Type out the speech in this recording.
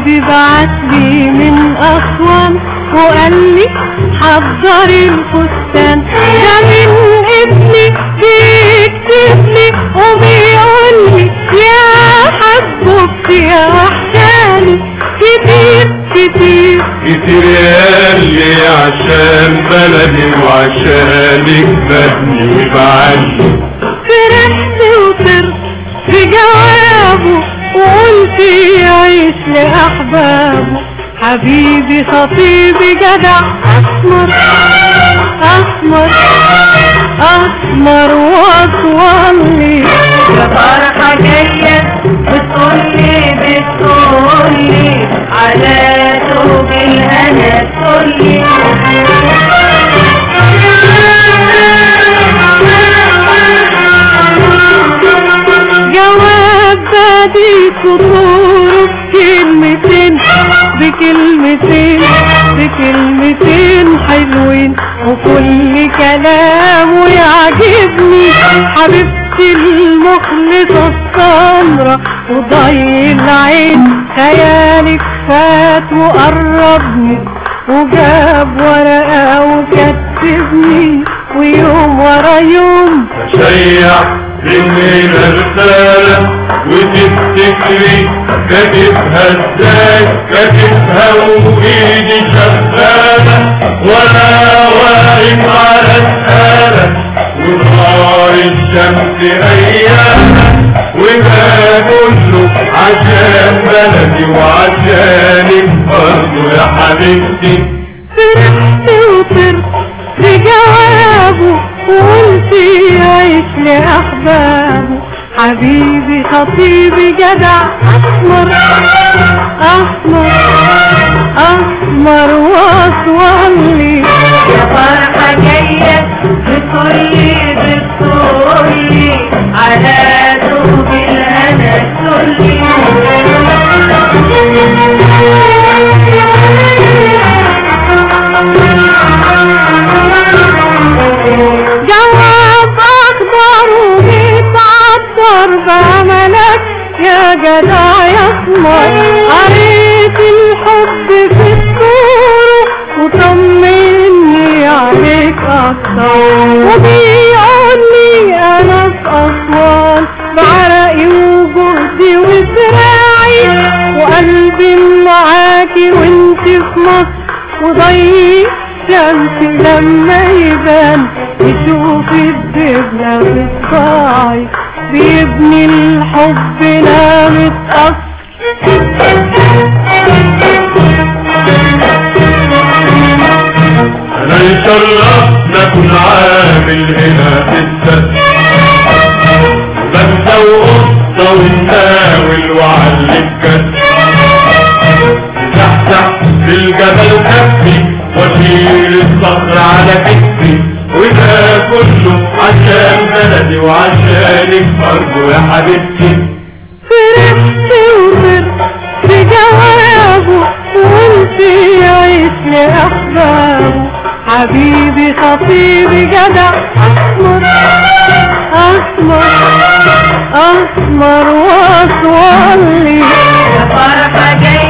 حبيبي بعتلي من أسوان وقالي حضري الفستان، ده من ابني بيكتبلي وبيقولي يا حبوبتي يا وحشاني كتير كتير كتير ياللي عشان بلدي وعشانك بدني بعلي. فرحت وطرت بجوابه وقلت يعيش لأحبابه، حبيبي خطيبي جدع أسمر أسمر أسمر وأطولي. يا فرحة جاية بتقولي على ثوب الهنا تقولي. جواب بادي سطوره بكلمتين بكلمتين بكلمتين حلوين وكل كلامه يعجبني، حبيبتي المخلصة السمرة وضي العين خيالك فات وقربني وجاب ورقة وكتبني ويوم ورا يوم شيع مننا رسالة وتفتكري كاتبها ازاي، كاتبها وايدي شغالة وانا واقف على الآلة ونهار الشمس ايامة، وده كله عشان بلدي وعشانك برضه يا حبيبتي. فرحت وطرت بجوابه وقلت يعيش لأحبابه، حبيبي خطيبي جدع أسمر أسمر أسمر وأطولي. يا فرحة جاية بتقولي على ثوب الهنا تقولي. جواب أخضر وبيتعطر بأملك يا جدع يا أسمر، قريت الحب في الصورة وطمني عليك أكتر، وبيقولي أنا في أسوان بعرقي وجهدي وزراعي وقلبي معاكي وانت في مصر، وضي الشمس لما يبان يشوف الدبلة في الصاعي بيبني الحب نامت قصر. انا يشرفنا كل عامل هنا في السد، بنسى وقصة ونناول وعلم كد، زحزح في الجبل كفي واشيل الصخر على كتفي، وده كله عشان بلدي وعشانك برضه يا حبيبتي. فرحت وطرت بجوابه وقلت يعيش لأحبابه، حبيبي خطيبي جدع أسمر أسمر أسمر وأطولي. يا فرحة جاية